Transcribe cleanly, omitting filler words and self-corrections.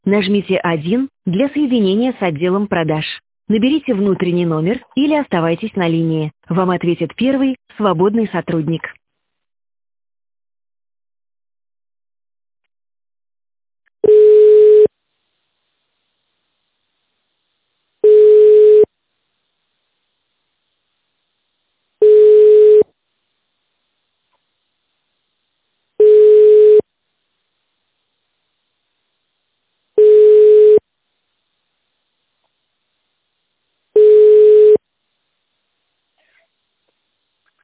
Нажмите 1 для соединения с отделом продаж. Наберите внутренний номер или оставайтесь на линии. Вам ответит первый свободный сотрудник.